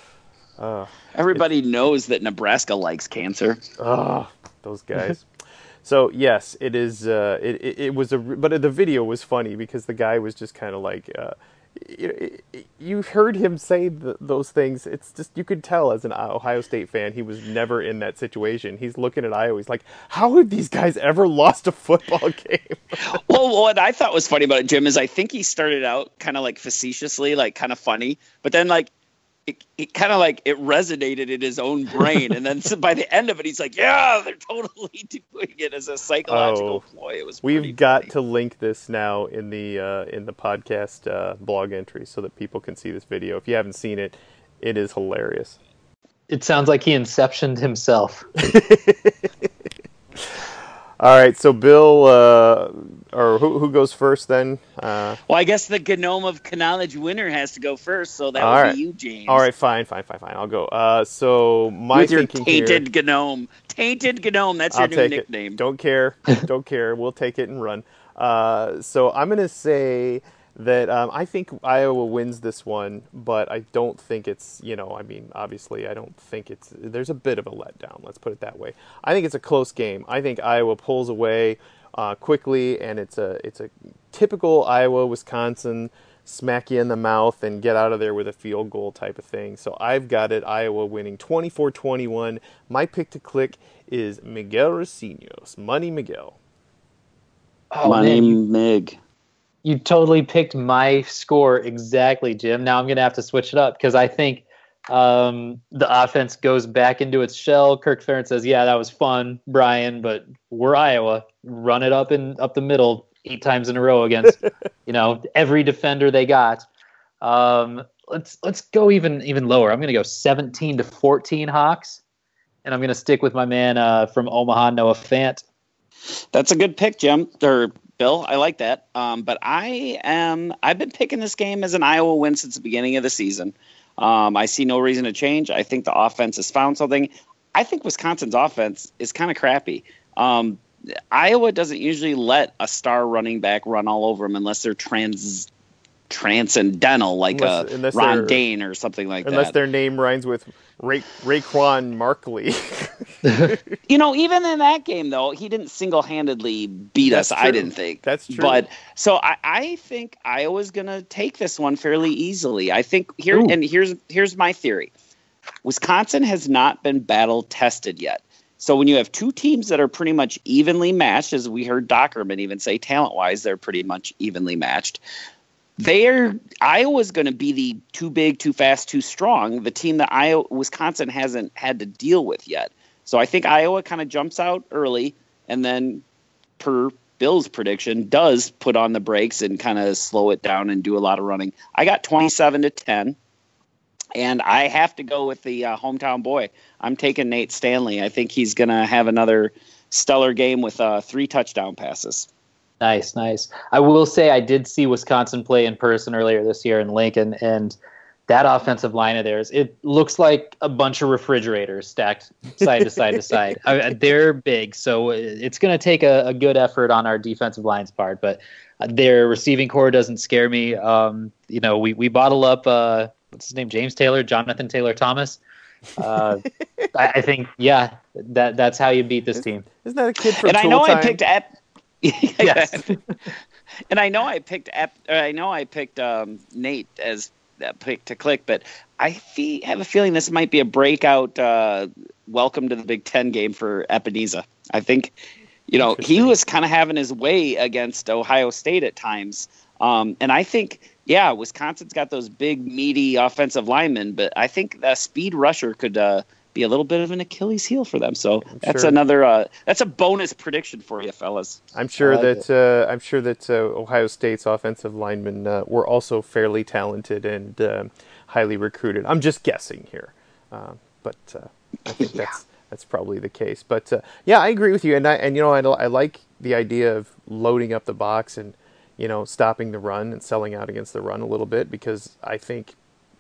Everybody knows that Nebraska likes cancer. Those guys. So, yes, it is. It was but the video was funny because the guy was just kind of like... you heard him say those things. It's just, you could tell as an Ohio State fan, he was never in that situation. He's looking at Iowa. He's like, how have these guys ever lost a football game? Well, what I thought was funny about it, Jim, is I think he started out kind of like facetiously, like kind of funny, but then like it kind of like it resonated in his own brain. And then by the end of it, he's like, yeah, they're totally doing it as a psychological ploy. It was We've got to link this now in the podcast blog entry so that people can see this video. If you haven't seen it, it is hilarious. It sounds like he inceptioned himself. All right, so Bill, or who goes first then? Well, I guess the Gnome of Knowledge winner has to go first, so that would be you, James. All right, fine. I'll go. So my with your thinking tainted here, Gnome, that's your new nickname. Don't care. We'll take it and run. So I'm gonna say that I think Iowa wins this one, but I don't think it's, obviously I don't think there's a bit of a letdown. Let's put it that way. I think it's a close game. I think Iowa pulls away quickly, and it's a typical Iowa-Wisconsin smack you in the mouth and get out of there with a field goal type of thing. So I've got it, Iowa winning 24-21. My pick to click is Miguel Recinos, Money Miguel. Money Mig. You totally picked my score exactly, Jim. Now I'm going to have to switch it up because I think the offense goes back into its shell. Kirk Ferentz says, yeah, that was fun, Brian, but we're Iowa. Run it up the middle 8 times in a row against every defender they got. Let's go even lower. I'm going to go 17-14 Hawks, and I'm going to stick with my man from Omaha, Noah Fant. That's a good pick, Jim, or Bill. I like that. But I've been picking this game as an Iowa win since the beginning of the season. I see no reason to change. I think the offense has found something. I think Wisconsin's offense is kind of crappy. Iowa doesn't usually let a star running back run all over them unless they're transcendental, like unless Ron Dane or something like that. Unless their name rhymes with Raekwon Markley. Even in that game, though, he didn't single-handedly beat us, I didn't think. That's true. But so I think Iowa's going to take this one fairly easily. I think here's my theory. Wisconsin has not been battle-tested yet. So when you have two teams that are pretty much evenly matched, as we heard Dockerman even say, talent-wise, they're pretty much evenly matched. Iowa's going to be the too big, too fast, too strong, the team that Wisconsin hasn't had to deal with yet. So I think Iowa kind of jumps out early and then, per Bill's prediction, does put on the brakes and kind of slow it down and do a lot of running. I got 27-10, and I have to go with the hometown boy. I'm taking Nate Stanley. I think he's going to have another stellar game with 3 touchdown passes. Nice, nice. I will say I did see Wisconsin play in person earlier this year in Lincoln, and that offensive line of theirs, it looks like a bunch of refrigerators stacked side to side to side. They're big, so it's going to take a good effort on our defensive line's part, but their receiving core doesn't scare me. We bottle up, what's his name, Jonathan Taylor Thomas. I think, that's how you beat this team. Isn't that a kid from And I know I picked Yes. And I know I picked Nate as that pick to click, but I have a feeling this might be a breakout welcome to the Big Ten game for Ebenezer. I think, he was kind of having his way against Ohio State at times. And I think, Wisconsin's got those big, meaty offensive linemen, but I think the speed rusher could be a little bit of an Achilles heel for them. So that's that's a bonus prediction for you, fellas. I'm sure that Ohio State's offensive linemen were also fairly talented and highly recruited. I'm just guessing here, but I think that's probably the case. But I agree with you, and I like the idea of loading up the box and stopping the run and selling out against the run a little bit, because I think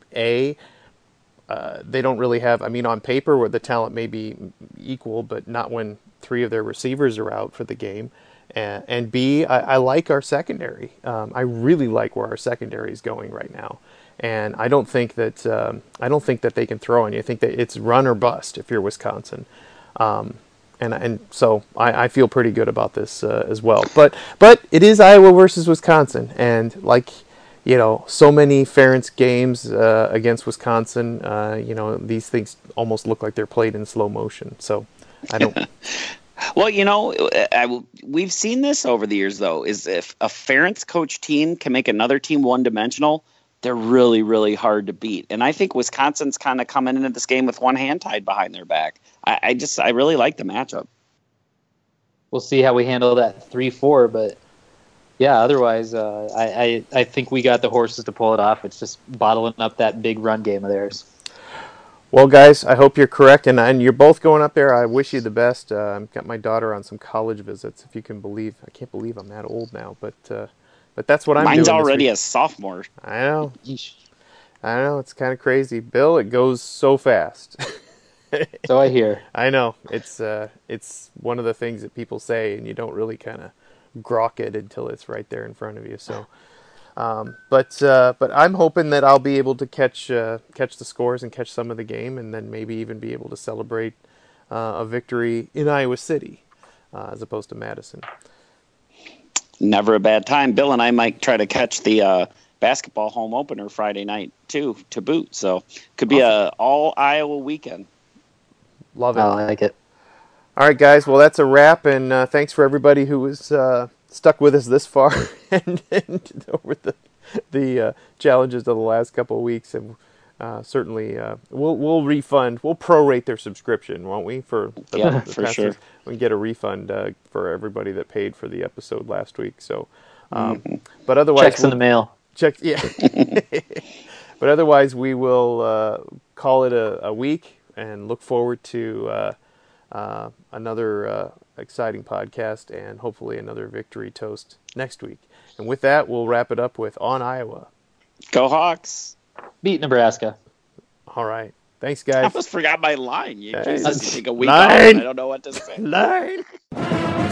they don't really have, on paper where the talent may be equal, but not when 3 of their receivers are out for the game. And B, I like our secondary. I really like where our secondary is going right now. And I don't think that they can throw on you. I think that it's run or bust if you're Wisconsin. And so I feel pretty good about this as well. But it is Iowa versus Wisconsin, and so many Ferentz games against Wisconsin, these things almost look like they're played in slow motion. So I don't. Well, we've seen this over the years, though, is if a Ferentz coach team can make another team one-dimensional, they're really, really hard to beat. And I think Wisconsin's kind of coming into this game with one hand tied behind their back. I really like the matchup. We'll see how we handle that 3-4, but otherwise, I think we got the horses to pull it off. It's just bottling up that big run game of theirs. Well, guys, I hope you're correct, and you're both going up there. I wish you the best. I've got my daughter on some college visits, if you can believe. I can't believe I'm that old now, but that's what I'm doing. Mine's already a sophomore. I know. It's kind of crazy. Bill, it goes so fast. So I hear. I know. It's one of the things that people say, and you don't really kind of grok it until it's right there in front of you. So, but I'm hoping that I'll be able to catch the scores and catch some of the game, and then maybe even be able to celebrate a victory in Iowa City as opposed to Madison. Never a bad time. Bill and I might try to catch the basketball home opener Friday night too, to boot. So could be a all Iowa weekend. Love it. I like it. All right, guys. Well, that's a wrap, and thanks for everybody who was stuck with us this far and over the challenges of the last couple of weeks. And certainly, we'll refund. We'll prorate their subscription, won't we? For sure. We can get a refund for everybody that paid for the episode last week. So, but otherwise, checks in the mail. Yeah. But otherwise, we will call it a week and look forward to another exciting podcast and hopefully another victory toast next week. And with that, we'll wrap it up with On Iowa. Go Hawks. Beat Nebraska. All right. Thanks, guys. I almost forgot my line. You take a week Line. off. I don't know what to say. Line.